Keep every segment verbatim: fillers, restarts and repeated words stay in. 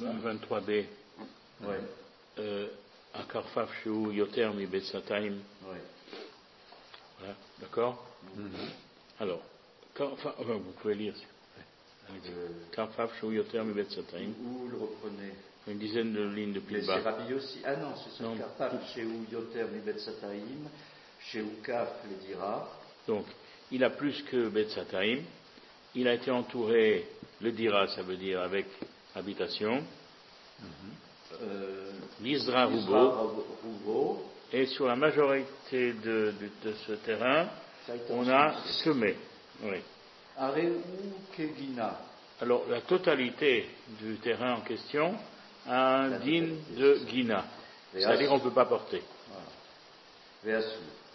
vingt-trois b. Ouais. Euh, Akarfaf Sheu Yoter Mi Betsataim. Ouais. Voilà, d'accord. Mm-hmm. Alors, quand, enfin, enfin, vous pouvez lire, s'il vous plaît. Akarfaf Sheu Yoter Mi Betsataim. Où le reprenez? Une dizaine de lignes depuis Mais le bas. c'est Rabbi aussi. Ah non, c'est sur Karpaf, chez où Yoter Mi Betsataim, chez où Kaf le dira. Donc, il a plus que Betsataim. Il a été entouré, le dira, ça veut dire avec habitation. Mm-hmm. Euh, L'Isra Roubo. Et sur la majorité de, de, de ce terrain, on a semé. Oui. Areu Kegina. Alors, la totalité du terrain en question a un din de Guina. C'est-à-dire qu'on ne peut pas porter. Voilà.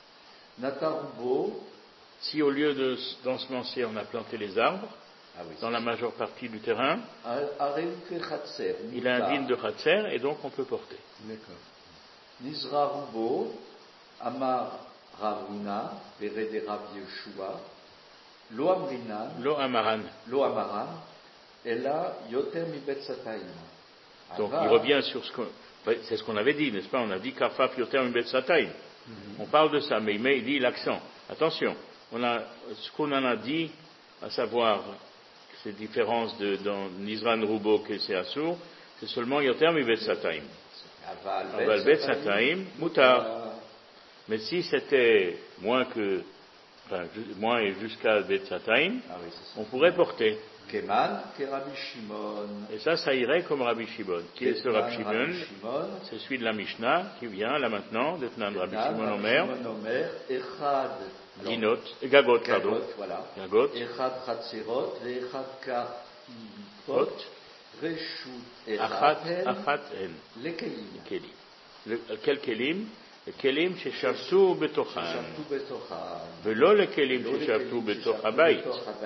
Natarubo. Si au lieu de, d'ensemencer, on a planté les arbres, ah oui, dans la majeure partie du terrain, Khatser, il a un din de Khatser et donc on peut porter. D'accord. Nizra Rubo, Amar Ravuna, Verede Rav Yeshua, Lo Amrinan, Lo Amaran. Lo Amaran, Ella Yoter Mi Betsataim. Donc il revient sur ce qu'on, c'est ce qu'on avait dit, n'est-ce pas? On a dit Karfaf Yoter Mi Betsataim. Mm-hmm. On parle de ça, mais il, met, il dit l'accent. Attention, on a, ce qu'on en a dit, à savoir ces différences de, dans Nizran Rubo que c'est Assour, c'est seulement Yoter Mi Betsataim. Aval Betsataim, Mutar. Mais si c'était moins que, enfin, moins et jusqu'à Betsataim, ah oui, on pourrait porter. Keman, ke Rabbi Shimon. Et ça, ça irait comme Rabbi Shimon. Qui est ce Rabbi Shimon? C'est celui de la Mishnah qui vient là maintenant, de Tnan Rabbi Shimon Omer. Echad. Ginot, Gagot, pardon. Voilà. Gagot. Echad Chatzerot, Echad Kafot, Reshut Achat, Achat En. Les Kelim. Kelim. Quel Kelim? Le Kelim sheshavtu betochan. Sheshavtu betochan. Velo le Kelim sheshavtu betoch habayit.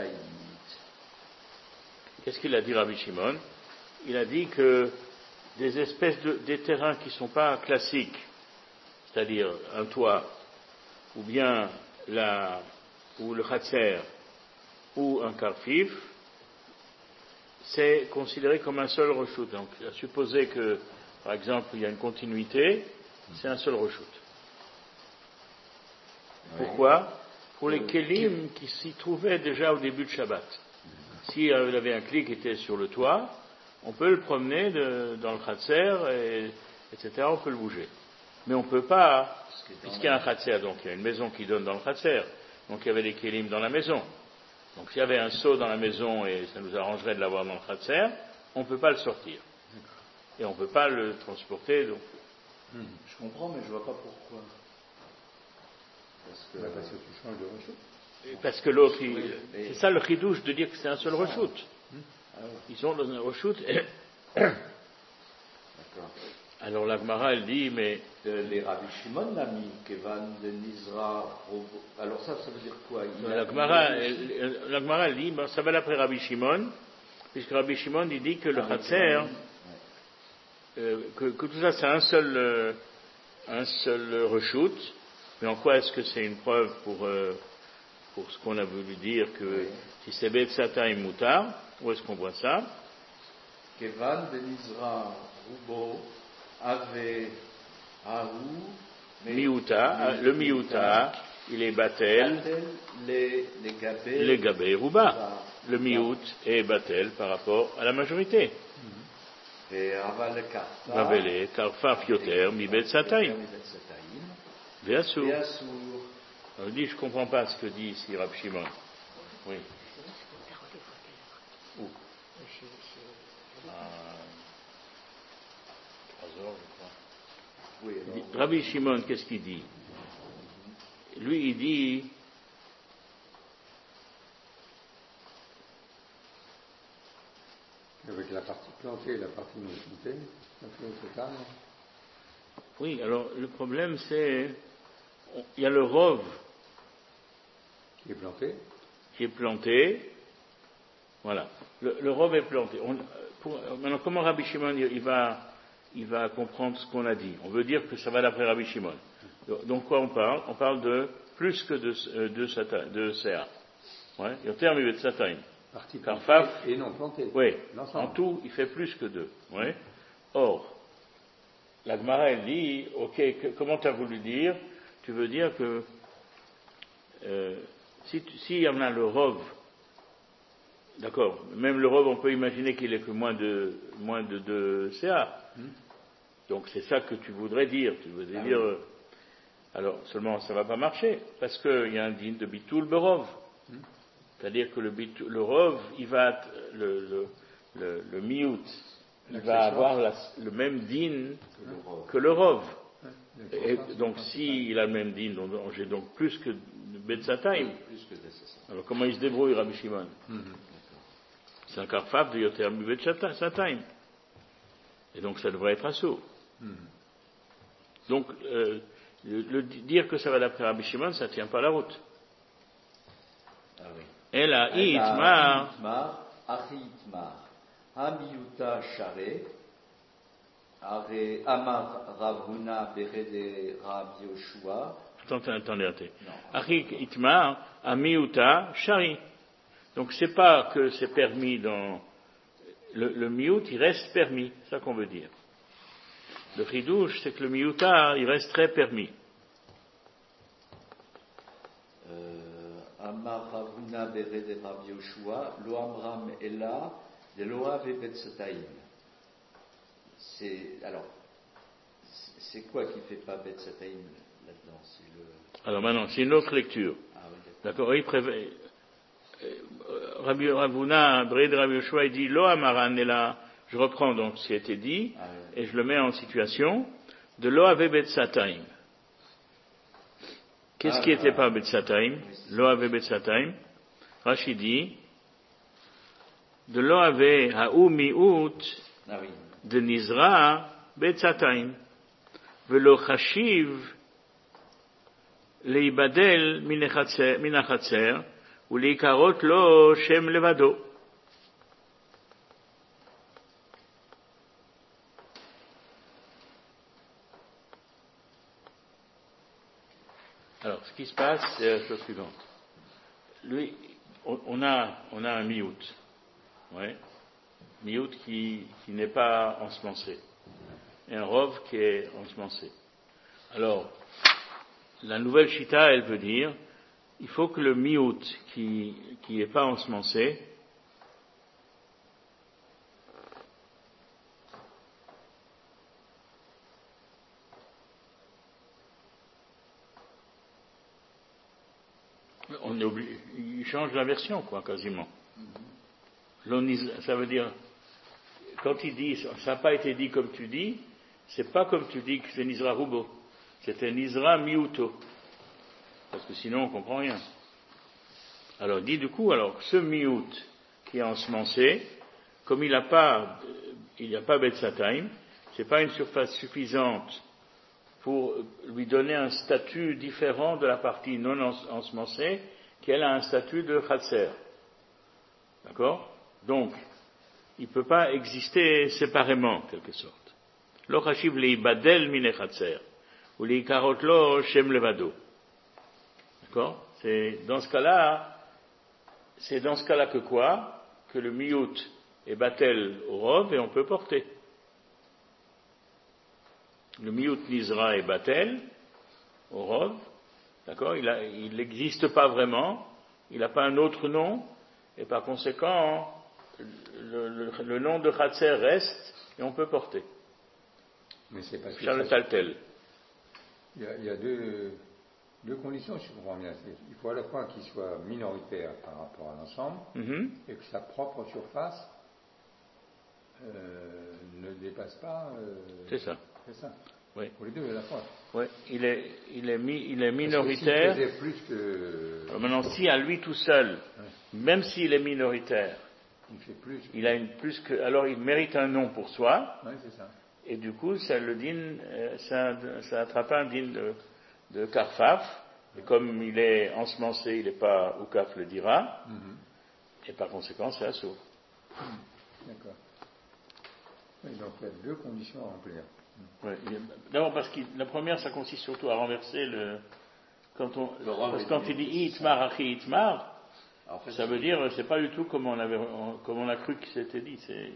Qu'est-ce qu'il a dit Rabbi Shimon? Il a dit que des espèces de des terrains qui ne sont pas classiques, c'est-à-dire un toit, ou bien la, ou le khatser, ou un karfif, c'est considéré comme un seul reshoot. Donc, à supposer que, par exemple, il y a une continuité, c'est un seul reshoot. Oui. Pourquoi? Pour les kelim qui s'y trouvaient déjà au début de Shabbat. Si il y avait un cli qui était sur le toit, on peut le promener de, dans le khatser, et, etc. On peut le bouger. Mais on ne peut pas, puisqu'il y a un khatser, donc il y a une maison qui donne dans le khatser, donc il y avait des kelim dans la maison. Donc s'il y avait un seau dans la maison et ça nous arrangerait de l'avoir dans le khatser, on ne peut pas le sortir. Et on ne peut pas le transporter. Donc. Hmm. Je comprends, mais je ne vois pas pourquoi. Parce que, bah parce que tu changes de reshoot. Parce que l'autre, il, oui, mais... c'est ça le chidouche de dire que c'est un seul reshoot. Hmm. Ah, oui. Ils sont dans un reshoot. Et... D'accord. Alors la Gemara, elle dit, mais... Euh, les Rabbi Shimon l'a mis, Kevan de Nizra. Alors ça, ça veut dire quoi? Il la Gemara, elle, la Gemara, elle dit, ben, ça va d'après Rabbi Shimon, puisque Rabbi Shimon, il dit que le khatser, ah, euh, que, que tout ça, c'est un seul, euh, un seul reshoot. Mais en quoi est-ce que c'est une preuve pour, euh, pour ce qu'on a voulu dire que oui. Si c'est Betsata et Moutar, où est-ce qu'on voit ça? Kevan de Nizra Rubo avait Ahou Miouta, le Miouta, il est Batel, les, les Gabé, les Gabé Rouba. Le Miout est Batel par rapport à la majorité. Et Aval Karfa, Ravele, Karfa Fioter, Mi Betsataim. Véassour. On dit, je ne comprends pas ce que dit ici Rab Shimon. Oui. Où? À trois heures, je crois. Oui, dit, Rabbi Shimon, qu'est-ce qu'il dit? Lui, il dit avec la partie plantée et la partie non plantée, ça fait au total. Oui, alors le problème c'est il y a le rov qui est planté. Qui est planté. Voilà. Le, le rov est planté. On, pour, maintenant, comment Rabbi Shimon il va, il va comprendre ce qu'on a dit? On veut dire que ça va d'après Rabbi Shimon. Donc quoi on parle? On parle de plus que de, de, de C A. Ouais. Yoter mi betsataim. Partie Karfaf, et non plantée. Oui, L'ensemble. en tout, il fait plus que deux. Oui. Or, la Gemara, elle dit, ok, que, comment tu as voulu dire? Tu veux dire que euh, si, si y en a le rov, d'accord, même le rov, on peut imaginer qu'il est que moins de moins de deux C A. Hmm. Donc c'est ça que tu voudrais dire. Tu voudrais ah dire. Oui. Euh, alors seulement, ça ne va pas marcher parce qu'il y a un din de bitul berov. Hmm. C'est-à-dire que le, bit, le rov, il va, le, le, le, le miout, il va avoir la, le même din que le rov. Et donc, s'il a le même din, donc, j'ai donc plus que Betzataim. Alors, comment il se débrouille, Rabbi Shimon? Mm-hmm. C'est un karfaf de Yoter mi Betzataim. Et donc, ça devrait être assaut. Mm-hmm. Donc, euh, le, le dire que ça va d'après Rabbi Shimon, ça ne tient pas la route. Ah oui. Elle a itmar. Achi itmar. Amiuta share. Are amar Ravuna berede Rav Yoshua. Attendez, attendez, attendez. Achi itmar amiuta shari. Donc c'est pas que c'est permis dans le, le miut, il reste permis. C'est ça qu'on veut dire. Le chidouche, c'est que le miuta, il resterait permis. Amar Ravuna berede Rav Yoshua, lo amram ela de loav et betzataim. C'est alors, c'est quoi qui fait pas betzataim là-dedans? C'est le... Alors maintenant, c'est une autre lecture. Ah, oui, d'accord. Il prévait. Rabbi Ravuna berede Rav Yoshua, il dit lo amaran ela. Je reprends donc ce qui a été dit ah, oui. Et je le mets en situation de loav et betzataim. Qu'est-ce ah, qui n'était ah, pas Betzataim? Loave Betzataim. Rashi dit de Loave Ha'u Mi'ut de Nizra Betzataim. Velo Chashiv Leibadel Minachatzer ou Leikarot Lo Shem Levado. Alors, ce qui se passe, c'est la chose suivante. Lui, on a, on a un miout, ouais, miout qui, qui n'est pas ensemencé, et un rov qui est ensemencé. Alors, la nouvelle chita, elle veut dire, il faut que le miout qui, qui n'est pas ensemencé, on est obligé, il change la version, quoi, quasiment. Mm-hmm. Ça veut dire, quand il dit, ça n'a pas été dit comme tu dis, c'est pas comme tu dis que c'est Nizra Rubo, c'est un Nizra Miuto. Parce que sinon on comprend rien. Alors, il dit du coup, alors, ce Miut qui est ensemencé, comme il n'a pas, il n'y a pas Betzataim, c'est pas une surface suffisante pour lui donner un statut différent de la partie non ensemencée, qui elle a un statut de Khatser. D'accord? Donc, il ne peut pas exister séparément, en quelque sorte. Lo chashiv leibadel mine Khatser, ou leikarot lo shem levado. D'accord? C'est dans ce cas-là, c'est dans ce cas-là que quoi? Que le miout est batel au rov et on peut porter. Le miout nizra est batel au rov, d'accord, il n'existe pas vraiment, il n'a pas un autre nom, et par conséquent, le, le, le nom de Khatser reste et on peut porter. Mais c'est parce que Charles Taltel. Il y a, il y a deux, deux conditions, si je comprends bien. Il faut à la fois qu'il soit minoritaire par rapport à l'ensemble, mm-hmm. et que sa propre surface euh, ne dépasse pas. Euh, c'est ça. C'est ça. Oui. Pour les deux à la fois. Oui, il est, il est, mi, il est minoritaire. Parce que s'il faisait plus que... Alors maintenant, si à lui tout seul, ouais. Même s'il est minoritaire, il fait plus. Il a une plus que, alors il mérite un nom pour soi. Oui, c'est ça. Et du coup, ça le din, ça, ça attrape un din de, de Karfaf. Et comme il est ensemencé, il n'est pas Oukaf le dira. Mm-hmm. Et par conséquent, c'est assaut. Mm. D'accord. Oui, donc il y a deux conditions à remplir. Ouais, d'abord parce que la première, ça consiste surtout à renverser le. Quand on, le parce que quand il dit itmar achi itmar, fait, ça veut dire, c'est pas du tout comme on, avait, comme on a cru que c'était dit. C'est...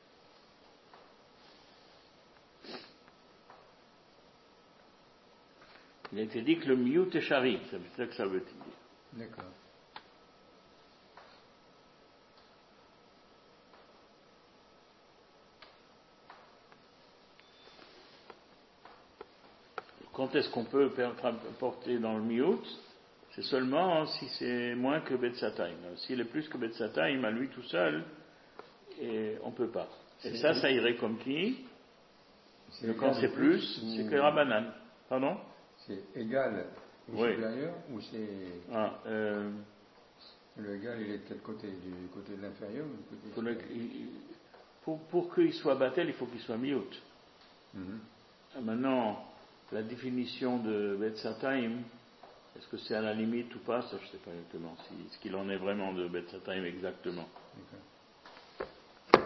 Il a été dit que le miyut est shari, c'est ça que ça veut dire. D'accord. Quand est-ce qu'on peut porter dans le miyut? C'est seulement si c'est moins que Betsataim. S'il est plus que Betsataim, à lui tout seul, et on ne peut pas. Et c'est ça, ça irait comme qui? C'est quand c'est plus, ou... c'est que Rabbanan. Pardon? C'est égal au oui. supérieur ou c'est... Ah, euh... Le égal, il est de quel côté? Du côté de l'inférieur ou du côté pour, le... pour, pour qu'il soit battel, il faut qu'il soit miyut. Mm-hmm. Maintenant, la définition de Betsataim, est-ce que c'est à la limite ou pas? Ça, je ne sais pas exactement. Si, ce qu'il en est vraiment de Betsataim exactement. Okay.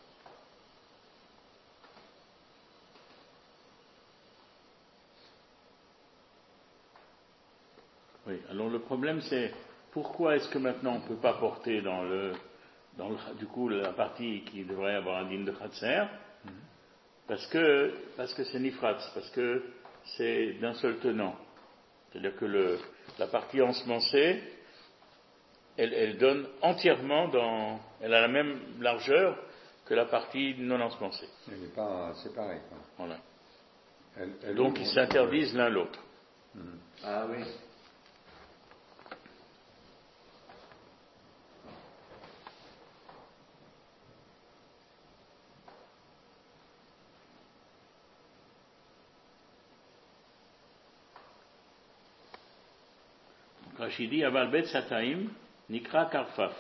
Oui, alors le problème c'est pourquoi est-ce que maintenant on ne peut pas porter dans le, dans le du coup la partie qui devrait avoir un din de Khatser? Mm-hmm. Parce que parce que c'est Nifratz, parce que c'est d'un seul tenant. C'est-à-dire que le, la partie ensemencée, elle, elle donne entièrement dans, elle a la même largeur que la partie non ensemencée. Elle n'est pas séparée. Quoi. Voilà. Elle, elle Donc ils s'interdisent l'un l'autre. Mmh. Ah oui. Rachidi aval bet sataim nikra karfaf.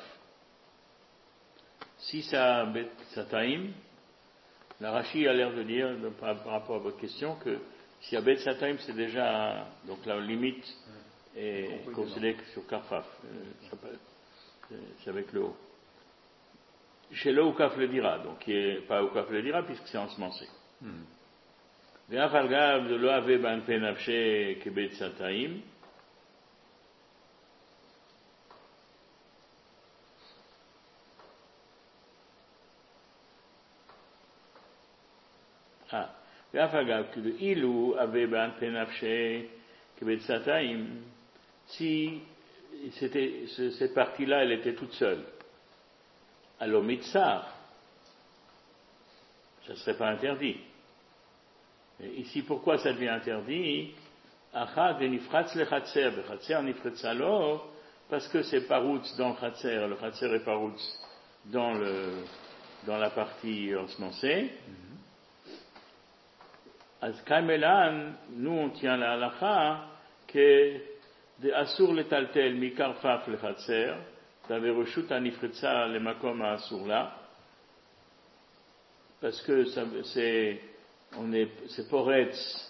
Si ça bet sataim, la Rashi a l'air de dire par, par rapport à votre question que si à bet sataim c'est déjà donc la limite est considérée sur karfaf. C'est avec le haut. Chez le Oukaf le dira, donc qui est pas Oukaf le dira puisque c'est ensemencé. Ve'afalgav de lo ave ban penafshe kebet sataim. Ah, ve'afalgav que le ilu ave ban penafshe kebet sataim. Si c'était cette partie-là, elle était toute seule. Alors mitzar, ça ne serait pas interdit. Et ici, pourquoi ça devient interdit? Achad nifratz le chatser, le chatser nifretzalo, parce que c'est paroutz dans le chatser, le chatser est paroutz dans le dans la partie ensemencée. Az kamelan, nous on tient la halacha que de asur le taltel mikarfaf le chatser. T'avais reshut anifretza le makom à Assourla, parce que ça, c'est, on est, c'est poretz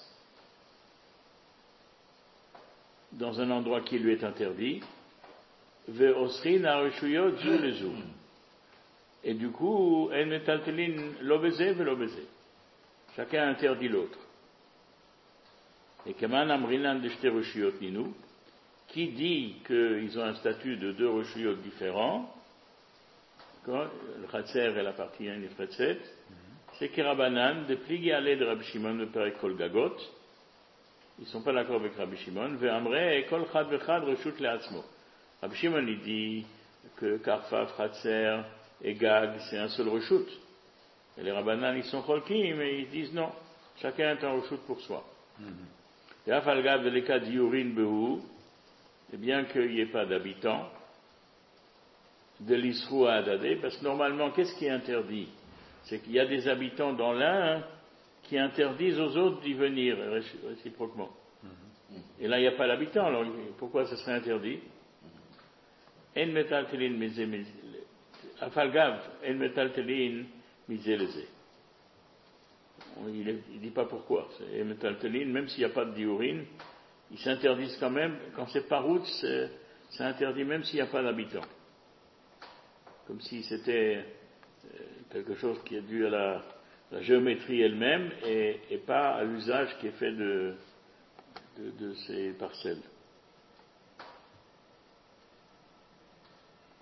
dans un endroit qui lui est interdit, ve osrin a reshuyot zu le zu. Et du coup, en metaltelin l'obézé ve l'obézé. Chacun interdit l'autre. Et keman amrinan de shte reshuyot ninu, qui dit qu'ils ont un statut de deux reshuyot différents, le Khatser et la partie Nifretzet, c'est Kirabanan, de pligi ale de Rabbi Shimon de Perek Kol Gagot, ils ne sont pas d'accord avec Rabbi Shimon, ve'amre et Kol Chad Vechad reshut le'atzmo. Rabbi Shimon, il dit que Karfaf, Khatser et Gag, c'est un seul reshut. Et les Rabbanan, ils sont cholkim, mais ils disent non, chacun est un reshut pour soi. Et Afalgav de l'Eka Diurin Behu, et bien qu'il n'y ait pas d'habitants, de l'Isrou à Adadé, parce que normalement, qu'est-ce qui est interdit? C'est qu'il y a des habitants dans l'un qui interdisent aux autres d'y venir réciproquement. Mm-hmm. Et là, il n'y a pas d'habitants, alors pourquoi ce serait interdit? En metaltelin misé afalgav, en metaltelin misé lezé. Il ne dit pas pourquoi. En metaltelin, même s'il n'y a pas de diurine, ils s'interdisent quand même, quand c'est par route, c'est, c'est interdit même s'il n'y a pas d'habitants. Comme si c'était euh, quelque chose qui est dû à la, la géométrie elle-même et, et pas à l'usage qui est fait de, de, de ces parcelles.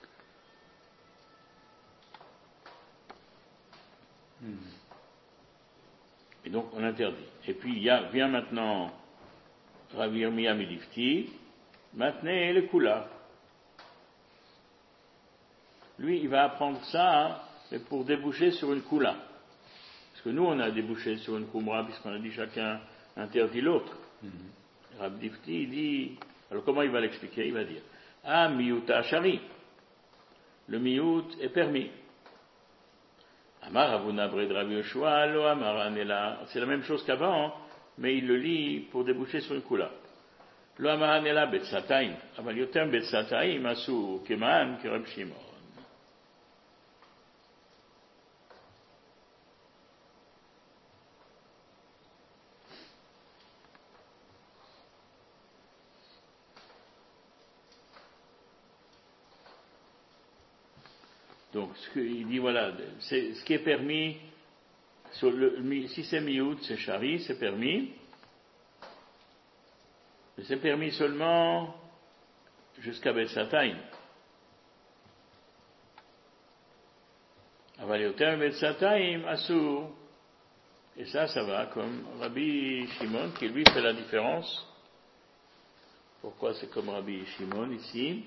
donc on interdit. Et puis il y a, vient maintenant Rabbi Yirmiyah Midifti, maintenant le Kula. Lui, il va apprendre ça, hein, mais pour déboucher sur une Kula. Parce que nous, on a débouché sur une Kumra, puisqu'on a dit chacun interdit l'autre. Mm-hmm. Rabbi Difti, il dit, alors comment il va l'expliquer? Il va dire, ah, miyuta shari. Le miyut est permis. Amar Avuna Bred Rabbi Yoshua, lo amar anela. C'est la même chose qu'avant, mais il le lit pour déboucher sur une Kula. Lo amar anela betsataim. Aval yotem betsataim asu keman kerab Shimon. Donc, ce qu'il dit, voilà, c'est ce qui est permis, sur le, si c'est miout, c'est chari, c'est permis, mais c'est permis seulement jusqu'à Betsataim. Avaliotem Betsataim, Asur. Et ça, ça va, comme Rabbi Shimon, qui lui fait la différence. Pourquoi c'est comme Rabbi Shimon ici?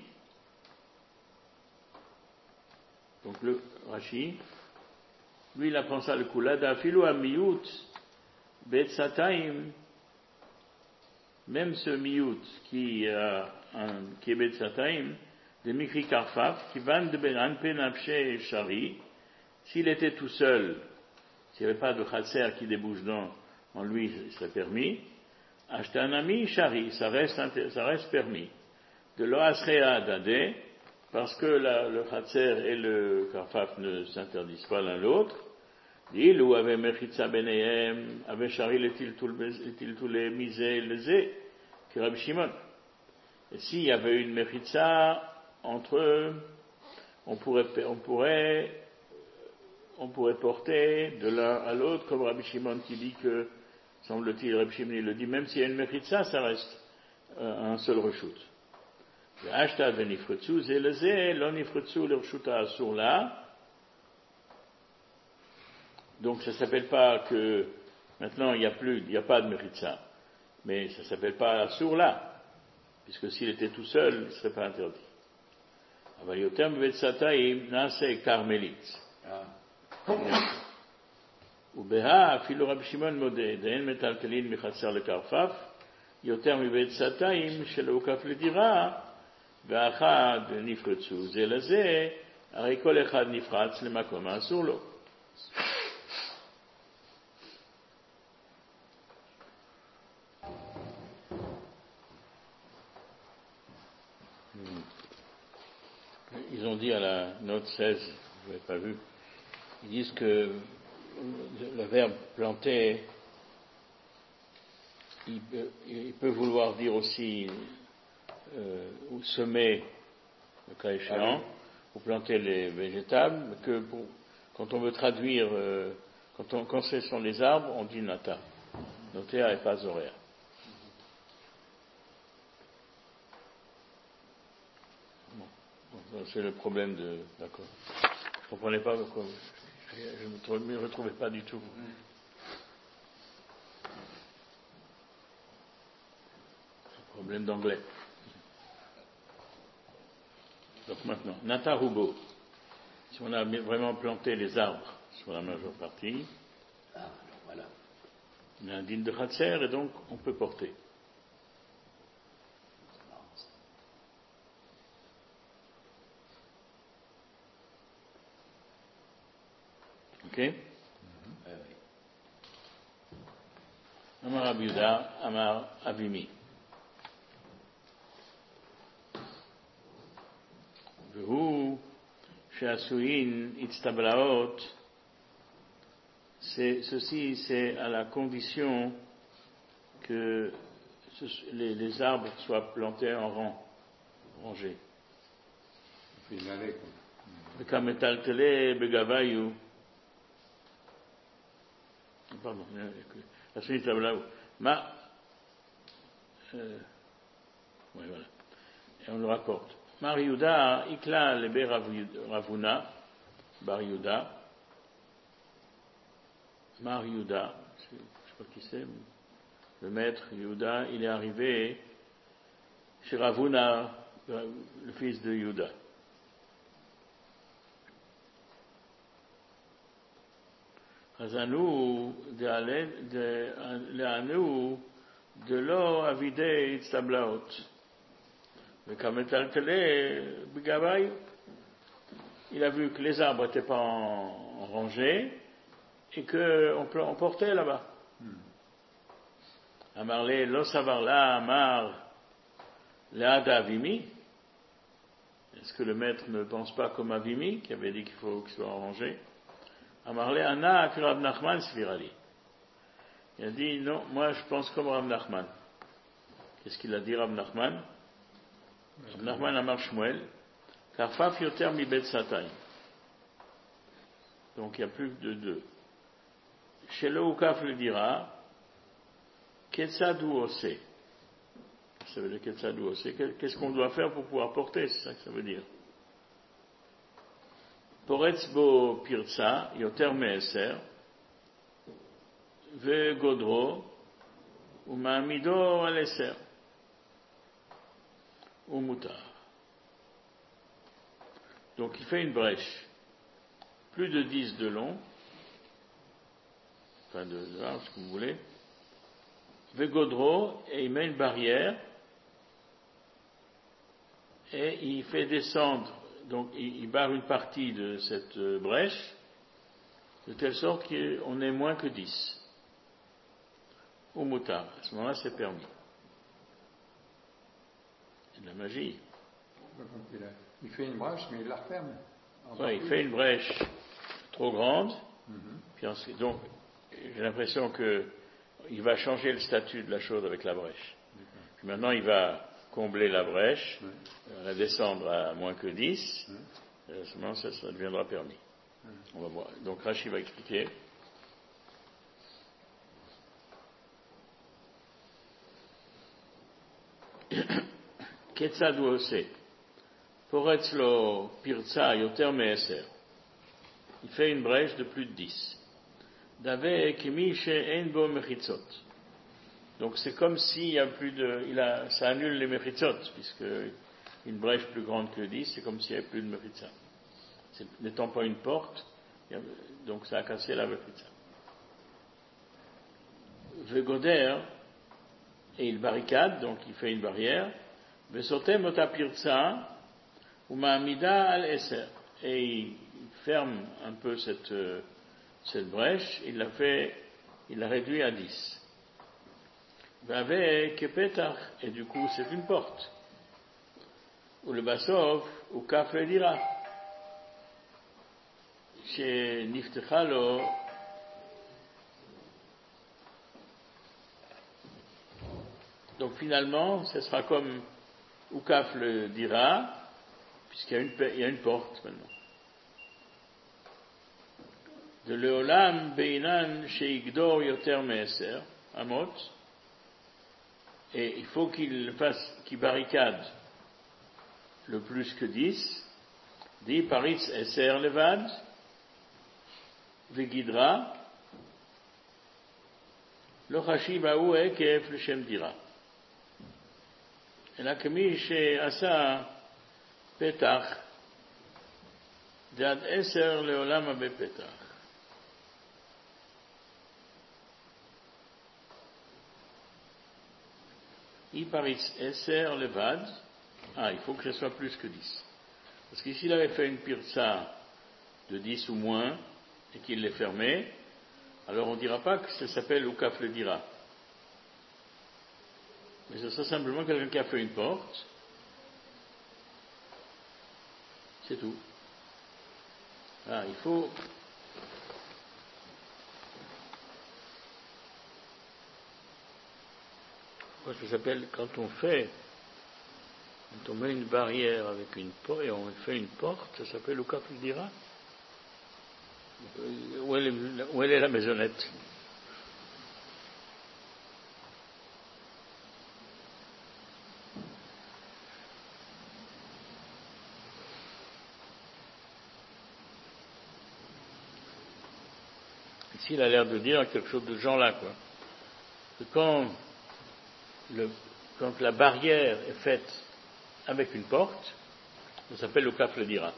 Donc le Rashi, lui il apprend ça le Kulada, Filou Amiyut, Betsataim, même ce Miyut qui, euh, un, qui est Betsataim, de Mikri Karfaf, qui van de Ben Penapche Shari, s'il était tout seul, s'il n'y avait pas de Khatser qui débouche dans, en lui, il serait permis. Ashtanami Shari, ça reste, ça reste permis. De l'Oasrea Dade, parce que la, le Khatser et le Karfaf ne s'interdisent pas l'un l'autre, dit ou avait Mechitza Benehem, avait Shari est-il tous les misés les zé, que Rabbi Shimon. Et s'il y avait une Mechitza entre eux, on pourrait, on pourrait, on pourrait porter de l'un à l'autre, comme Rabbi Shimon qui dit que, semble-t-il, Rabbi Shimon il le dit, même s'il y a une Mechitza, ça reste euh, un seul reshoot. Ashta venifretsu zeleze lo nifretsu l'rshuta asur là. Donc ça s'appelle pas que maintenant il n'y a plus, il n'y a pas de méritza, mais ça s'appelle pas asur là, puisque s'il était tout seul, il ne serait pas interdit. Avaliotem vetsataim nase karmelit. Ubeha filo Rabbi Shimon modé dein metaltelin michatzer le karfaf yotem vetsataim shelo kaf le dira. ואחד נפרצו זה לזה, הרי כל אחד נפרץ למקום האסור לו. Ils ont dit à la note seize, je n'avais pas vu, ils disent que le verbe planter, il peut, il peut vouloir dire aussi Euh, ou semer, le cas échéant, ah oui. Ou planter les végétables, que pour, quand on veut traduire, euh, quand, on, quand ce sont les arbres, on dit nata. Notea et pas zorea. Bon. Donc, c'est le problème de. D'accord. Je ne comprenais pas pourquoi. Je ne me, me retrouvais pas du tout. C'est un problème d'anglais. Donc maintenant, Natarubo, si on a vraiment planté les arbres sur la majeure partie, ah, voilà. Il y a un din de Khatser et donc on peut porter. Ok? Amar Abiuda, Amar Avimi. והוא שעשוין הצטבלאות, ceci c'est à la condition que ce, les, les arbres soient plantés en rang, rangés. וכמטלטלי בגוויו, pardon, שעשוין הצטבלאות, מה, euh, oui, voilà, et on le rapporte. Mar Yehuda, Ikla lebe Ravuna, Bar Yehuda, Mar Yehuda, je ne sais pas qui c'est, le maître Yehuda, il est arrivé chez Ravuna, le fils de Yehuda. Hazanu le'anu de lo avide itztablaot. Le kametaltele b'gavai. Il a vu que les arbres n'étaient pas en, en rangée et qu'on on portait là-bas. Amarle lo savarla amar le'ada avimi. Est-ce que le maître ne pense pas comme Avimi, qui avait dit qu'il faut qu'il soit en rangée? Amarle Anna que Rav Nachman Svirali. Il a dit non, moi je pense comme Rav Nachman. Qu'est-ce qu'il a dit Rav Nachman? Rav Nachman Amar Shmuel, Karfaf Yoter mi Bet Satay. Donc il y a plus de deux. Chez le Oukaf le dira, Ketzadou Ose. Ça veut dire Ketzadou Ose. Qu'est-ce qu'on doit faire pour pouvoir porter? C'est ça que ça veut dire. Poretz bo pirza, yoter me'eser, ve godro, ou ma'amido al eser, ou mutar. Donc il fait une brèche, plus de dix de long, enfin de, de large, comme vous voulez, ve godro, et il met une barrière, et il fait descendre. Donc, il, il barre une partie de cette euh, brèche, de telle sorte qu'on ait moins que dix. Au moutard. À ce moment-là, c'est permis. C'est de la magie. Il fait une brèche, mais il la referme. Oui, il fait une brèche trop grande. Mm-hmm. Puis ensuite, donc, j'ai l'impression qu'il va changer le statut de la chose avec la brèche. Mm-hmm. Puis maintenant, il va combler la brèche, oui. La descendre à moins que dix, oui. À ce moment ça, ça deviendra permis. Oui. On va voir. Donc Rashi va expliquer. Ketzad ose, poretz lo pirza yoter me'eser. Il fait une brèche de plus de dix. Dave kimi she'en bo mechitzot. Donc c'est comme s'il y a plus de, il a, ça annule les mechitzot, puisque une brèche plus grande que dix, c'est comme s'il n'y avait plus de mechitza. N'étant pas une porte, a, donc ça a cassé la mechitza. Vegoder, et il barricade, donc il fait une barrière. Vesotem otapirza, ou ma'amida al eser, et il ferme un peu cette, cette brèche, il l'a fait, il l'a réduit à dix. Et du coup c'est une porte. Ou le basov, ou kaf le dira. Chez Niftechalo, donc finalement, ce sera comme Oukaf le dira, puisqu'il y a une, il y a une porte maintenant. De Leolam Beinan chez Igdor Yoter Me'eser, Amot. Et il faut qu'il fasse, qu'il barricade le plus que dix, dit Paris Eser Levad, Vegidra, le Chashiv Aou Ekef le Shem Dira. Et là, Kemi chez Asa Petach, Dad Eser Leolam Abe Petach. Iparis Eser Levad, ah, il faut que ce soit plus que dix. Parce qu'ici, il avait fait une pirza de dix ou moins, et qu'il l'ait fermée, alors on ne dira pas que ça s'appelle Oukaf le dira. Mais ce sera simplement quelqu'un qui a fait une porte. C'est tout. Ah, il faut... Ça s'appelle, quand on fait, quand on met une barrière avec une porte et on fait une porte, ça s'appelle Oukaf le dira. Où elle est, où elle est la maisonnette? Ici, il a l'air de dire quelque chose de ce genre-là, quoi. Que quand, le, quand la barrière est faite avec une porte, ça s'appelle le kaf le dira.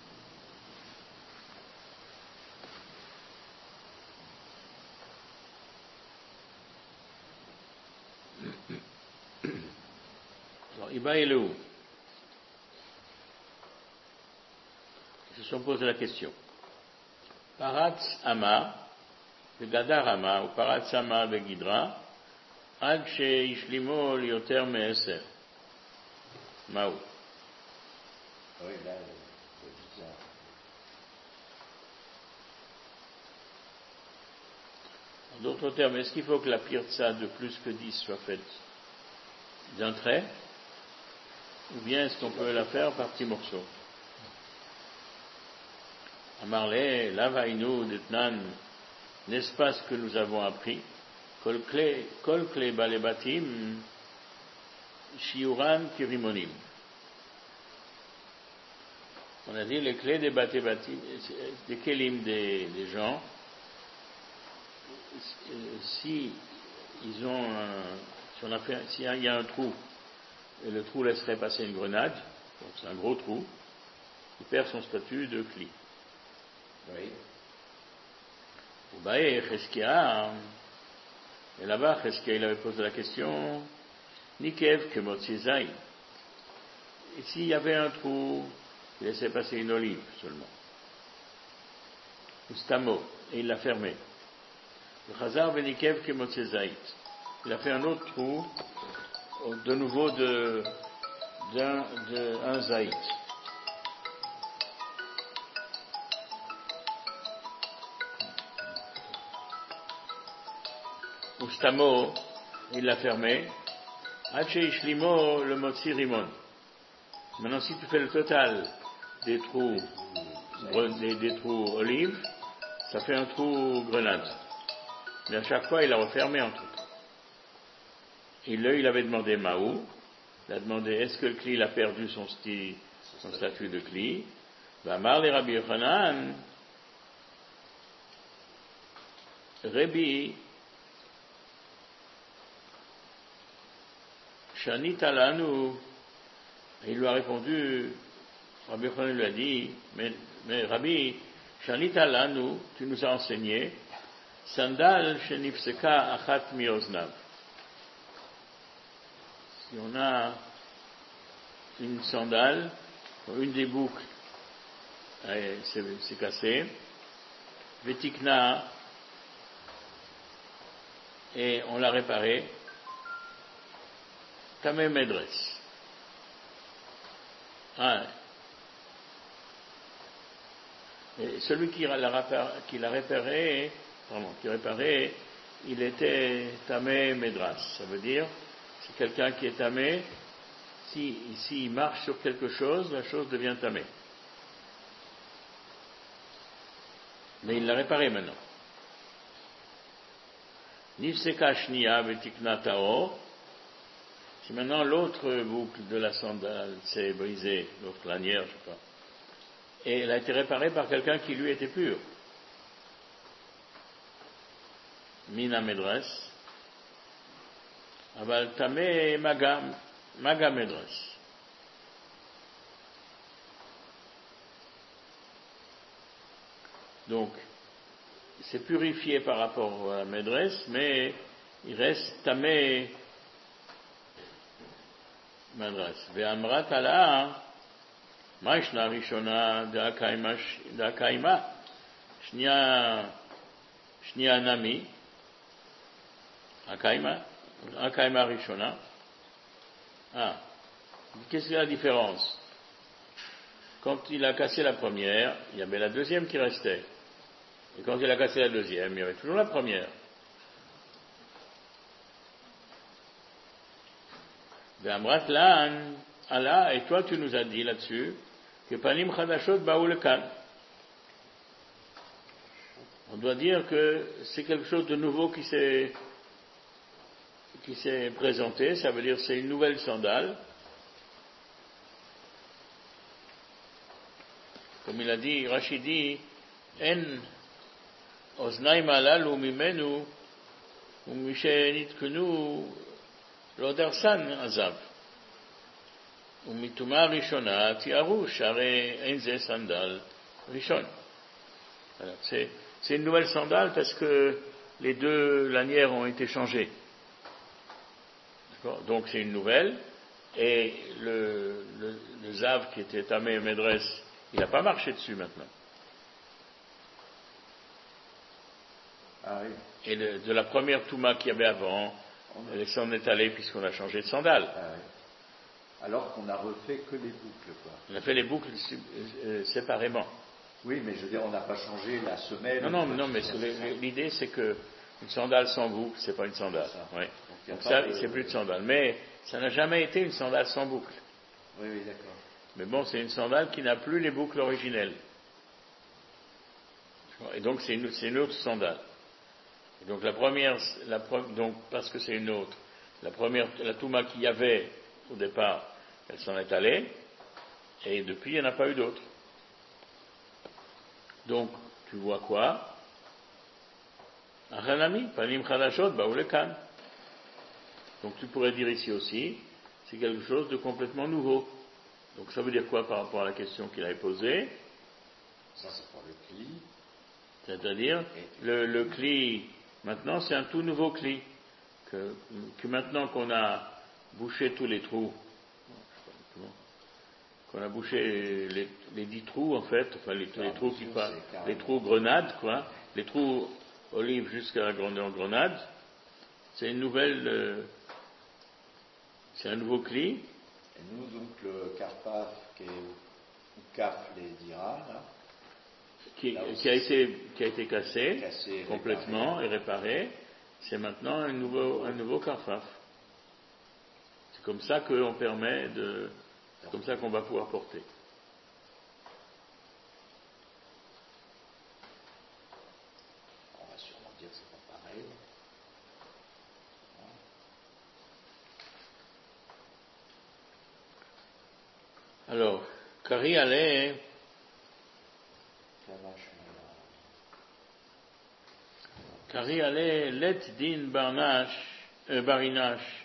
Alors, Iba est le où? Ils se sont posé la question. Parat Ama, le Gadar Ama, ou Parat Sama Begidra, Ad She Ishlimo Lioter Meeser. Maou. Oui, là, c'est bizarre. En d'autres termes, est-ce qu'il faut que la pirtsa de plus que dix soit faite d'un trait, ou bien est-ce qu'on peut la faire par petits morceaux? Amarle, lavainu detnan, n'est-ce pas ce que nous avons appris? Kol kle balebatim, shiuran kirimonim. On a dit les clés des batébatim, des kelim des, des gens, si ils ont un, si on a fait, s'il y a un trou, et le trou laisserait passer une grenade, donc c'est un gros trou, il perd son statut de cli. Oui. Et là-bas, Cheskia, il avait posé la question, Nikev Kemotzizaï. Et s'il y avait un trou, il laissait passer une olive seulement. Ustamo, et il l'a fermé. Le Chazar Benikev Kemotzizaï. Il a fait un autre trou, de nouveau de, d'un, de un zaït. Ustamo, il l'a fermé. Hache Ishlimo, le Motzi Rimon. Maintenant, si tu fais le total des trous, des, des trous olives, ça fait un trou grenade. Mais à chaque fois, il a refermé un truc. Et là, il avait demandé Maou. Il a demandé est-ce que le Kli a perdu son, sti, son statut de Kli? Va marler Rabbi Yochanan. Rabbi Shanit Alanu, il lui a répondu, Rabbi Yochanan lui a dit, mais, mais Rabbi, Shanit Alanu, tu nous as enseigné, Sandal Shenifseka Achat Mioznav. Si on a une sandale, une des boucles c'est cassé, Vetikna, et on l'a réparé, Tamé Medres. Ah. Et celui qui l'a réparé, qui l'a réparé, pardon, qui réparé, il était Tamé Medras. Ça veut dire, c'est quelqu'un qui est Tamé, si, si il marche sur quelque chose, la chose devient Tamé. Mais il l'a réparé maintenant. Nifseka Shnia Vetikna Taor. Si maintenant l'autre boucle de la sandale s'est brisée, l'autre lanière, je sais pas, et elle a été réparée par quelqu'un qui lui était pur. Mina Medres, Aval Tamé Maga, Maga Medres. Donc, c'est purifié par rapport à Medres, mais il reste Tamé Madras. Ve'amrat ala, ma'ishna rishona da'akaima, shnia, shnia nami, akaima, akaima rishona. Ah, qu'est-ce qu'il y a la différence? Quand il a cassé la première, il y avait la deuxième qui restait. Et quand il a cassé la deuxième, il y avait toujours la première. Ve'amrat lan, Allah, et toi tu nous as dit là-dessus, que panim chadashot ba'u lekan. On doit dire que c'est quelque chose de nouveau qui s'est, qui s'est présenté, ça veut dire c'est une nouvelle sandale. Comme il a dit, Rachid dit, en, אוזניים הללו ממנו ומשנתקנו לא דרסן עזב. ומטומאה הראשונה תיארו שהרי אין זה סנדל ראשון. Alors, c'est, c'est une nouvelle sandale parce que les deux lanières ont été changées. D'accord ? Donc c'est une nouvelle. Et le, le, le Zav qui était Tamé et Médresse, il n'a pas marché dessus maintenant. Ah oui. Et de, de la première Touma qu'il y avait avant, elle s'en est allée puisqu'on a changé de sandale. Ah oui. Alors qu'on a refait que les boucles, quoi. On a fait les boucles euh, séparément. Oui, mais je veux dire, on n'a pas changé la semelle. Non, non, non, mais l'idée c'est que une sandale sans boucle, c'est pas une sandale. Ouais. Donc, Donc ça, de... c'est plus de sandale. Mais ça n'a jamais été une sandale sans boucle. Oui, oui, d'accord. Mais bon, c'est une sandale qui n'a plus les boucles originelles. Et donc c'est une, c'est une autre sandale. Et donc la première, la, donc parce que c'est une autre, la première, la Touma qu'il y avait au départ, elle s'en est allée, et depuis il n'y en a pas eu d'autre. Donc, tu vois quoi? Achanami, panim chadashot, baoulekan. Donc tu pourrais dire ici aussi, c'est quelque chose de complètement nouveau. Donc ça veut dire quoi par rapport à la question qu'il avait posée? Ça c'est pour le cli. C'est-à-dire, le, le cli, maintenant c'est un tout nouveau cli. Que, que maintenant qu'on a bouché tous les trous, qu'on a bouché les, les dix trous en fait, enfin les, les trous qui pas, les trous grenades quoi, les trous olives jusqu'à la grandeur grenade, c'est une nouvelle, euh, c'est un nouveau cli. Et nous donc le Karpaf qui est ou Kaf les dira là, qui, qui a été qui a été cassé, cassé complètement réparé. et réparé, c'est maintenant un nouveau un nouveau Karpaf. C'est comme ça qu'on permet de C'est comme ça qu'on va pouvoir porter. On va sûrement dire que c'est pas pareil. Alors, Kari allait. Kari allait let din barnash, euh, barinash.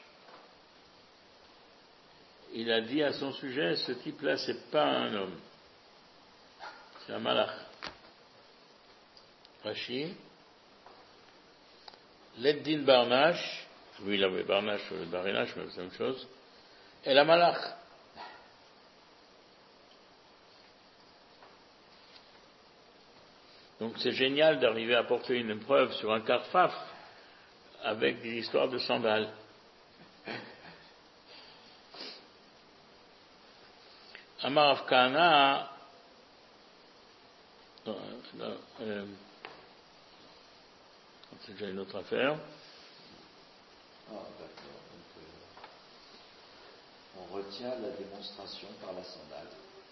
Il a dit à son sujet, ce type-là, c'est pas un homme, c'est un malach. Rashi, Leddin Barnash, oui, il avait Barnash, Barinash, mais c'est la même chose, et la malach. Donc c'est génial d'arriver à porter une preuve sur un karfaf avec des histoires de sandales. Amar Afkana, euh, c'est déjà une autre affaire. Ah, d'accord. Donc, euh, on retient la démonstration par la sandale.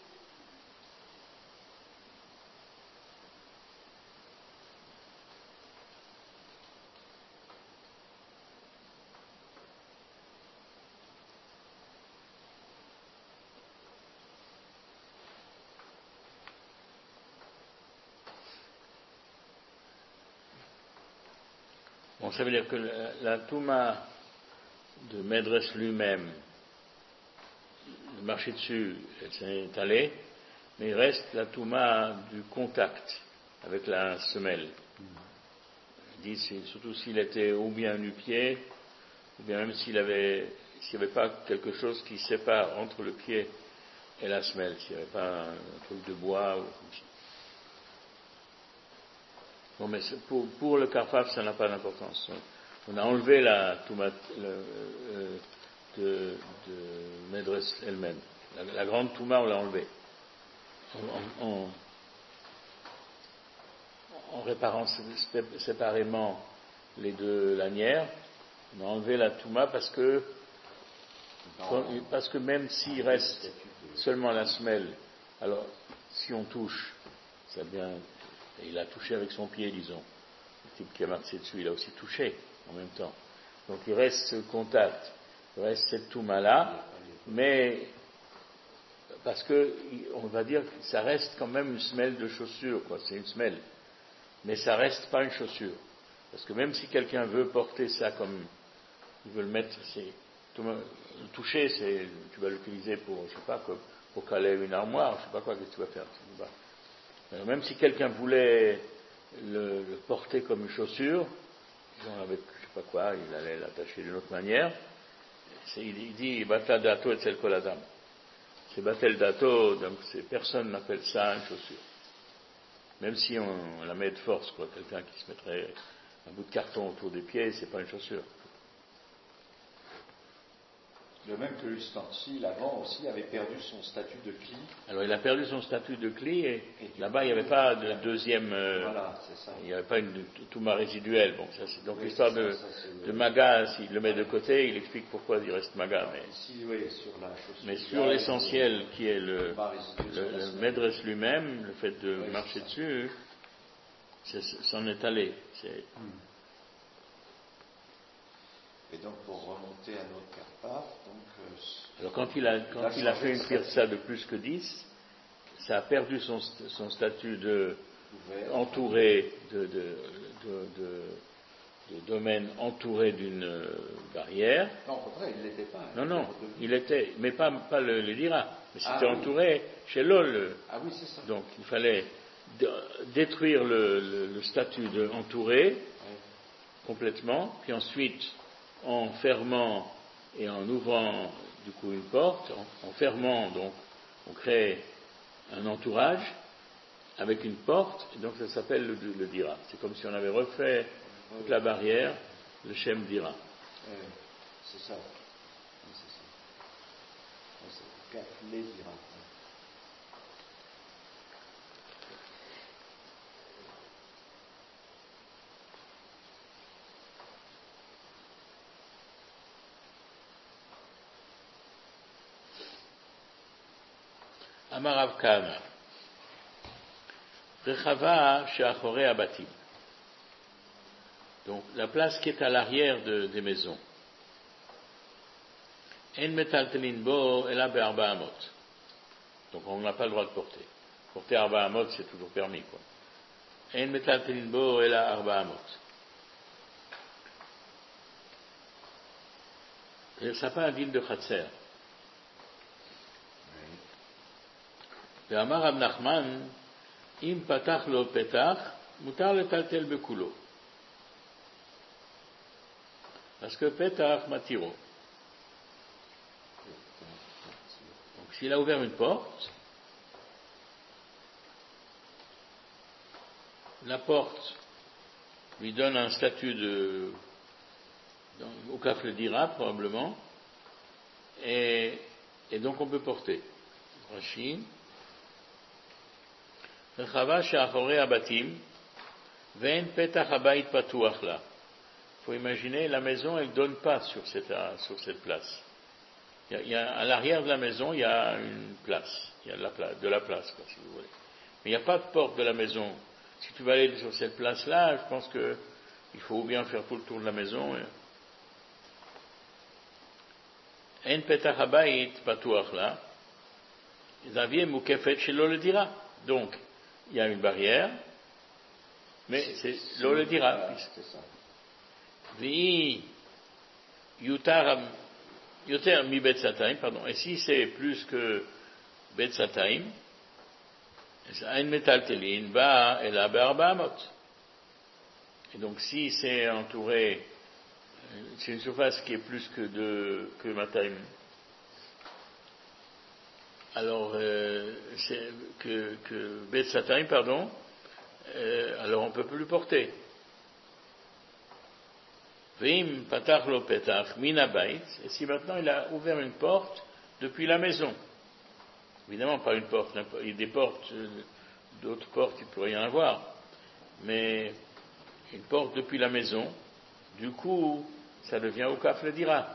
Bon, ça veut dire que la, la Touma de Médresse lui-même, le marché dessus, elle s'est allée, mais il reste la Touma du contact avec la semelle. Il dit, surtout s'il était ou bien nu-pied, ou bien même s'il avait, s'il n'y avait pas quelque chose qui sépare entre le pied et la semelle, s'il n'y avait pas un, un truc de bois ou comme ça. Bon, mais pour, pour le Karfaf, ça n'a pas d'importance. On a enlevé la Touma euh, de, de Médresse elle-même. La, la grande Touma, on l'a enlevée. En, en, en réparant séparément les deux lanières, on a enlevé la Touma parce que, parce que même s'il reste seulement la semelle, alors si on touche, ça devient. Et il a touché avec son pied, disons. Le type qui a marché dessus, il a aussi touché en même temps. Donc il reste ce contact, il reste cette touma-là, mais parce que, on va dire que ça reste quand même une semelle de chaussure, quoi. C'est une semelle. mais ça reste pas une chaussure. Parce que même si quelqu'un veut porter ça comme il veut le mettre, c'est le toucher, c'est tu vas l'utiliser pour je sais pas pour, pour caler une armoire, je sais pas quoi, qu'est-ce que tu vas faire. Alors, même si quelqu'un voulait le, le porter comme une chaussure, disons avec je sais pas quoi, il allait l'attacher d'une autre manière. C'est, il, il dit batel dato et tel koladam. C'est batel dato, donc c'est, personne n'appelle ça une chaussure. Même si on, on la met de force, quoi, quelqu'un qui se mettrait un bout de carton autour des pieds, c'est pas une chaussure. De même que l'ustensile avant aussi avait perdu son statut de cli. Alors il a perdu son statut de cli et, et là-bas il n'y avait pas de deuxième. Euh, voilà, c'est ça. Il n'y avait pas une touma résiduelle. Bon, ça, c'est, donc oui, l'histoire c'est de, ça, ça, de Maga, s'il le met de côté, il explique pourquoi il reste Maga. Mais, ici, oui, sur la chaussure, mais sur l'essentiel qui est le, le, le Médresse lui-même, le fait de oui, marcher dessus, c'est, c'en est allé. C'est, hum. Et donc pour remonter à notre Karpaf, donc. Euh, Alors quand il a, quand il a fait une pirsa de plus que dix, ça a perdu son, son statut de ouvert, entouré de, de, de, de, de domaine entouré d'une barrière. Non, au contraire, il ne l'était pas. Non, non, il était, mais pas, pas le, le dira, mais c'était ah, entouré oui. Chez l'ol. Ah oui, c'est ça. Donc il fallait de, détruire le, le, le statut de entouré oui. complètement, puis ensuite en fermant et en ouvrant du coup une porte, en, en fermant donc on crée un entourage avec une porte, et donc ça s'appelle le, le dira. C'est comme si on avait refait toute la barrière, le shem dira. Euh, c'est ça. C'est ça. C'est les dira. Amar Rav Kahana, Rechava she'achorei habatim. Donc la place qui est à l'arrière de, des maisons. En metaltelin bo ela be'arba amot. Donc on n'a pas le droit de porter. Porter arba amot, c'est toujours permis, quoi. En metaltelin bo ela arba amot. Ça n'a pas un din de Khatser. ואמר רב נחמן, אם פתח לו פתח, מותר לטלטל בכולו. Parce que פתח מתירו. Donc s'il a ouvert une porte, la porte lui donne un statut de, au Kaf le dira probablement, et, et donc on peut porter. Rashi. רחבה שאחורי הבתים ואין פתח הבית פתוח לה. Il faut imaginer, la maison, elle ne donne pas sur cette, sur cette place. Il y a, il y a, à l'arrière de la maison, il y a une place. Il y a de la place, de la place quoi, si vous voulez. Mais il n'y a pas de porte de la maison. Si tu vas aller sur cette place-là, je pense qu'il faut bien faire tout le tour de la maison. אין פתח הבית פתוח לה. זוויה מוקפת שלא לדירה. Donc, il y a une barrière, mais c'est l'eau le dira. Vi yutar yoter mi bet sataim, pardon. Et si c'est plus que bet sataim, un metaltelin ba et la barba amot. Et donc si c'est entouré, c'est une surface qui est plus que de que mataim. Alors, euh, c'est que, que Bet Sataim, pardon, euh, alors on ne peut plus le porter. Vim patach lo petach min bait, et si maintenant il a ouvert une porte depuis la maison, évidemment pas une porte, il y a des portes, d'autres portes il ne peut rien avoir, mais une porte depuis la maison, du coup, ça devient au Kaf le dira.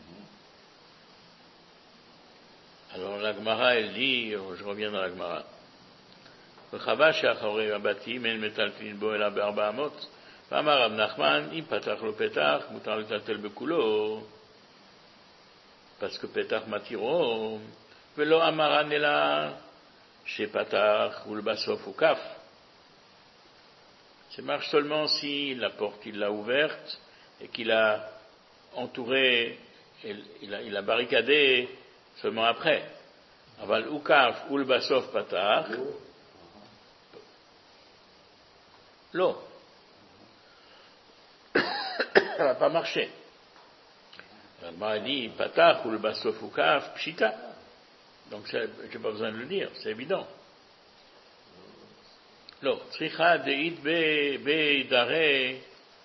Alors la Gemara, elle dit, je reviens dans la Gemara. וחווה שאחורי הבתים אין מטלטלין בו אלא בארבע אמות. ואמר רב נחמן, אם פתח לו פתח, מותר לטלטל בכולו. parce que פתח מתירו, ולא אמרן אלא שפתח ולבסוף הוא כף. Ça marche seulement si la porte, il l'a ouverte et qu'il a entouré, il a, il a barricadé seulement après. Aval ukaf ul basof patach. L'eau. Ça va pas marcher. Elle dit patach ul basof ukaf pshita. Donc je n'ai pas besoin de le dire, c'est évident. L'eau. Tricha deit be be dare.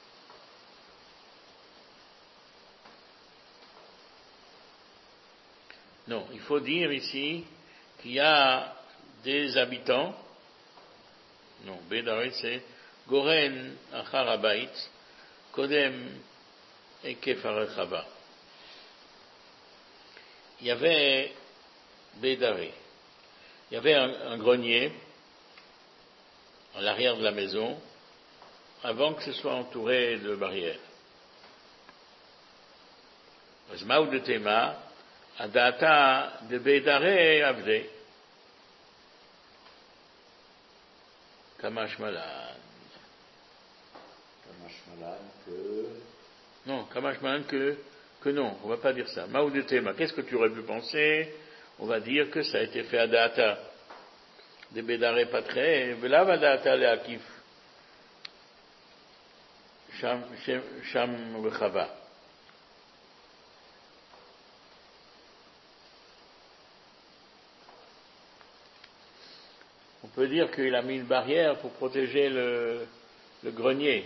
Non, il faut dire ici qu'il y a des habitants. Non, Bédaret c'est Goren Achar Habayit, Kodem Ekef Arechava. Il y avait Bédaret. Il y avait un, un grenier à l'arrière de la maison avant que ce soit entouré de barrières. Zmaou de Tema. Adata de Bédaré Avdé. Kamash Malan. Kamash Malan que. Non, Kamash Malan que, que non, on ne va pas dire ça. Maoud Tema, qu'est-ce que tu aurais pu penser? On va dire que ça a été fait à Adata de Bédaré Patré, Velav Adata le Akif. Sham, Sham Vechava. On peut dire qu'il a mis une barrière pour protéger le, le grenier.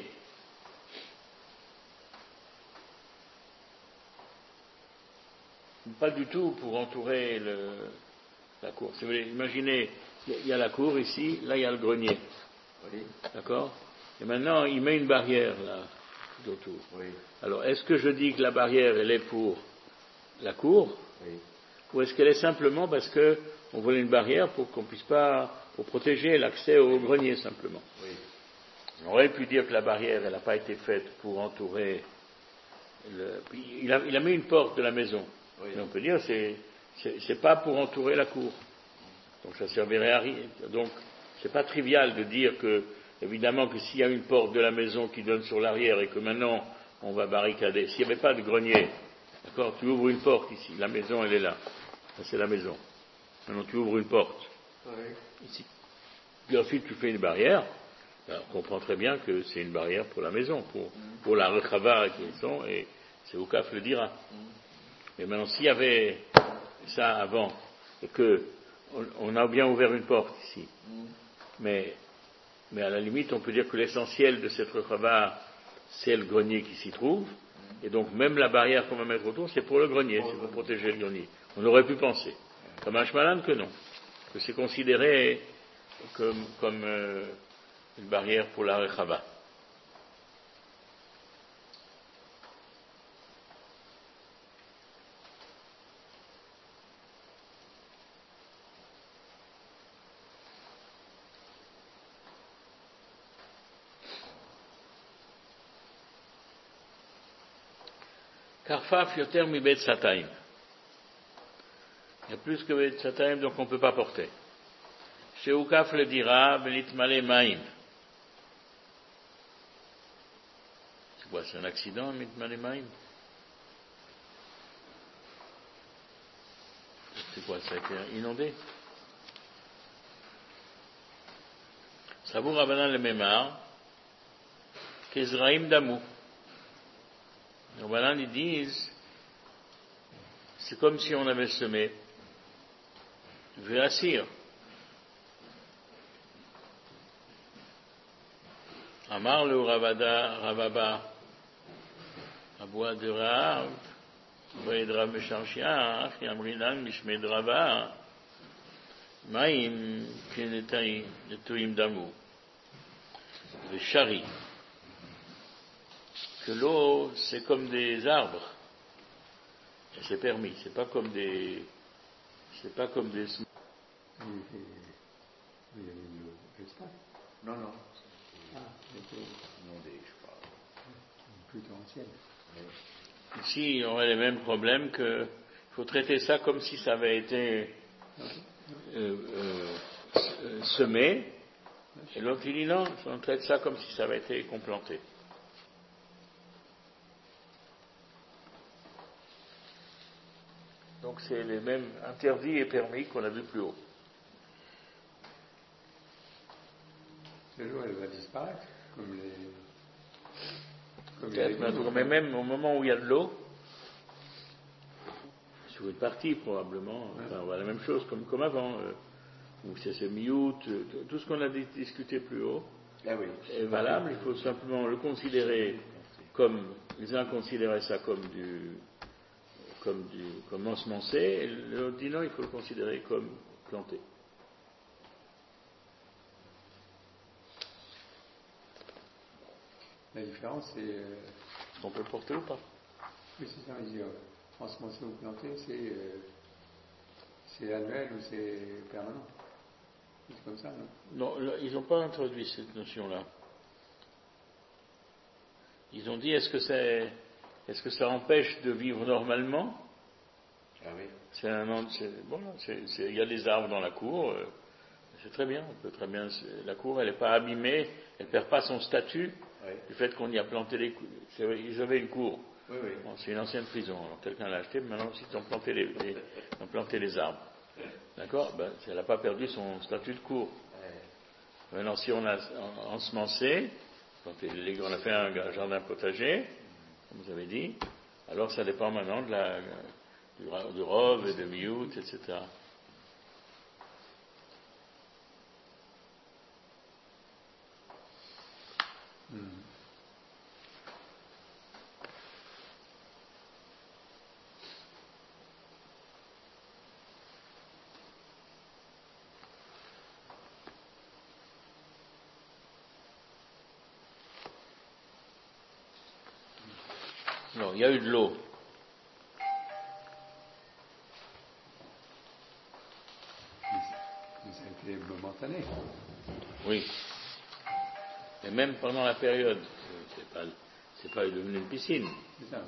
Pas du tout pour entourer le, la cour. Si vous voulez, imaginez, il y a la cour ici, là il y a le grenier. Oui. D'accord? Et maintenant, il met une barrière là, tout autour. Oui. Alors, est-ce que je dis que la barrière, elle est pour la cour? Oui. Ou est-ce qu'elle est simplement parce qu'on voulait une barrière pour qu'on puisse pas, pour protéger l'accès au grenier simplement? Oui. On aurait pu dire que la barrière, elle n'a pas été faite pour entourer le, il a, il a mis une porte de la maison. Oui. Mais on peut dire c'est, c'est, c'est pas pour entourer la cour. Donc ça servirait à rien. Donc c'est pas trivial de dire que, évidemment que s'il y a une porte de la maison qui donne sur l'arrière et que maintenant on va barricader, s'il n'y avait pas de grenier, d'accord, tu ouvres une porte ici, la maison elle est là. Ça c'est la maison. Maintenant tu ouvres une porte. Oui. Ici. Puis ensuite tu fais une barrière. Ben, on comprend très bien que c'est une barrière pour la maison, pour, mm. pour la rechava qu'ils sont, et c'est Oukaf le dira. Mm. Mais maintenant, s'il y avait ça avant, et que on, on a bien ouvert une porte ici, mm. mais, mais à la limite, on peut dire que l'essentiel de cette rechava, c'est le grenier qui s'y trouve, mm. et donc même la barrière qu'on va mettre autour, c'est pour le grenier, oh, c'est pour protéger le grenier. On aurait pu penser, comme un shmalan, que non, que c'est considéré comme, comme euh, une barrière pour la rechava. Karfaf yoter mi bet sataim. Il y a plus que bet sataim, donc on ne peut pas porter. Chez Oukaf le dira, belitmale maim. C'est quoi, c'est un accident, belitmale maim? C'est quoi, ça a été inondé? Savour Rabbanan le Memar, qu'Ezraïm Damou. Les Rabbanan, ils disent, c'est comme si on avait semé. Véassir. Amar le Ravada, Ravaba, Aboua de Rav, Vaïdra Mesharchia, Fiamrinan, Mishmed Rava, Maïm, Kenetaï, Netoïm Damou, le Chari. Que l'eau, c'est comme des arbres. Et c'est permis, c'est pas comme des. C'est pas comme des. Non, non. Ah, c'était inondé, je crois. Plutôt ancienne. Oui. Ici, on aurait les mêmes problèmes que. Il faut traiter ça comme si ça avait été euh, euh, semé, Et l'autre il dit non, on traite ça comme si ça avait été complanté. Donc c'est les mêmes interdits et permis qu'on a vu plus haut. L'eau, elle va disparaître, comme les... Comme Peut-être, les... mais même au moment où il y a de l'eau, sur une partie probablement, ouais. Enfin, on voit la même chose comme, comme avant, euh, où c'est ce miout, tout ce qu'on a discuté plus haut ah oui, est valable, il faut simplement le considérer comme, les uns considéraient ça comme du... comme, du, comme ensemencé, et l'autre dit non, il faut le considérer comme planté. La différence, c'est... Euh... Est-ce qu'on peut le porter ou pas? Oui, c'est ça, dire, ensemencé ou planté, c'est, euh, c'est annuel ou c'est permanent. C'est comme ça, non? Non, ils n'ont pas introduit cette notion-là. Ils ont dit, est-ce que, c'est, est-ce que ça empêche de vivre normalement? Ah oui. C'est un, c'est, bon, c'est, c'est, il y a des arbres dans la cour, euh, c'est très bien, on peut très bien, la cour elle n'est pas abîmée, elle ne perd pas son statut oui. Du fait qu'on y a planté les cours. Ils avaient une cour, oui, oui. Bon, c'est une ancienne prison, alors quelqu'un l'a acheté, mais maintenant aussi ils ont planté les, les, ont planté les arbres. D'accord, ben, elle n'a pas perdu son statut de cour. Oui. Maintenant si on a ensemencé, quand on a fait un jardin potager, comme vous avez dit, alors ça dépend maintenant de la... Du, du rove et de miout, et cetera. Mm. Non, il y a eu de l'eau. Mais ça a été momentané. Oui. Et même pendant la période, c'est pas, c'est pas devenu une piscine. C'est ça, hein.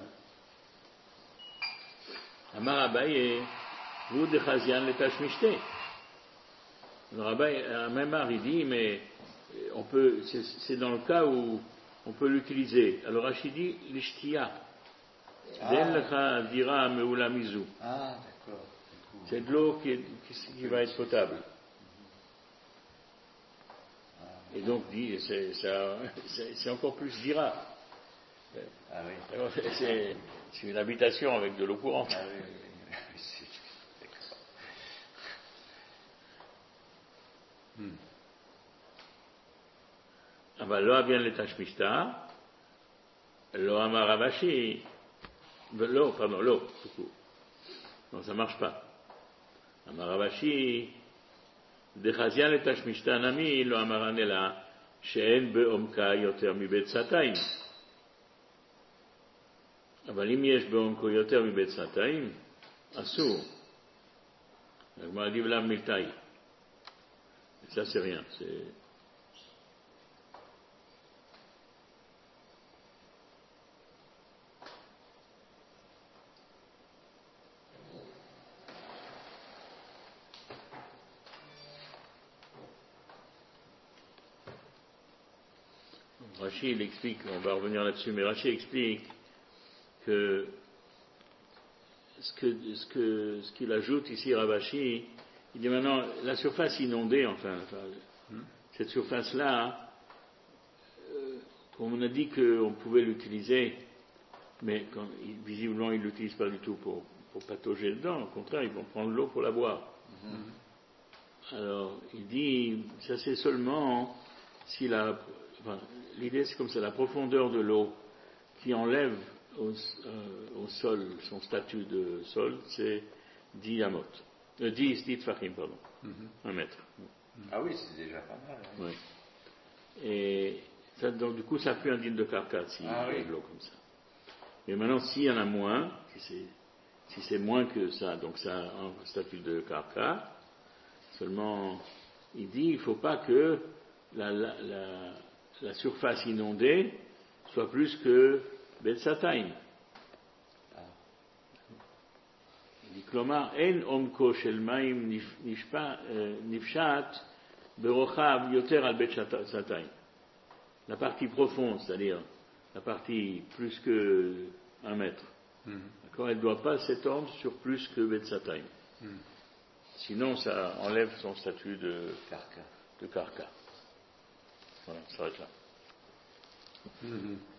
Amar Abaye, vous de Chazian le Tashmishte. Le rabbin, à Memar, il dit, mais on peut, c'est, c'est dans le cas où on peut l'utiliser. Alors Rachid dit, l'ishtia. Den lecha dira meula mizu. Ah, d'accord. C'est de l'eau qui, est, qui, qui va être potable. Et donc, dit, c'est, ça, c'est, c'est encore plus dira. Ah oui. C'est, c'est une habitation avec de l'eau courante. Ah oui, oui, oui. Hmm. Ah ben, lo vient le tashmishta, lo amaravashi, l'eau, pardon, l'eau, tout court. Non, ça marche pas. Amaravashi, דחזיין לתשמישתה נמי לא אמרן אלא שאין בעומקה יותר מבית סתיים. אבל אם יש בעומקו יותר מבית סתיים, אסור. הגמרא dit ולאו מילתאי. Ça c'est rien. C'est... Rashi il explique, on va revenir là-dessus, mais Rashi explique que ce, que, ce, que, ce qu'il ajoute ici, Ravashi, il dit maintenant, la surface inondée, enfin, enfin hmm. cette surface-là, euh, comme on a dit qu'on pouvait l'utiliser, mais quand, visiblement ils ne l'utilisent pas du tout pour, pour patauger dedans, au contraire, ils vont prendre l'eau pour la boire. Hmm. Alors, il dit, ça c'est seulement si la... Enfin, l'idée c'est comme ça, la profondeur de l'eau qui enlève au, euh, au sol son statut de sol, c'est dix amot, euh, dix tfachim, pardon, mm-hmm. un mètre. Ah oui, c'est déjà pas mal. Hein. Oui. Et ça, donc du coup, ça fait un digne de carca si ah, il y a oui. de l'eau comme ça. Mais maintenant, s'il y en a moins, si c'est, si c'est moins que ça, donc ça a un statut de carca, seulement, il dit, il ne faut pas que la, la, la la surface inondée soit plus que Betsataim. Il dit, Klomar, en omko shel maim nifshat Berochav yoter al bet satayim. La partie profonde, c'est-à-dire la partie plus que un mètre, mm-hmm. d'accord, elle ne doit pas s'étendre sur plus que bet satayim. Mm. Sinon, ça enlève son statut de karka. De karka. Voilà, ça s'arrête là. Mm-hmm.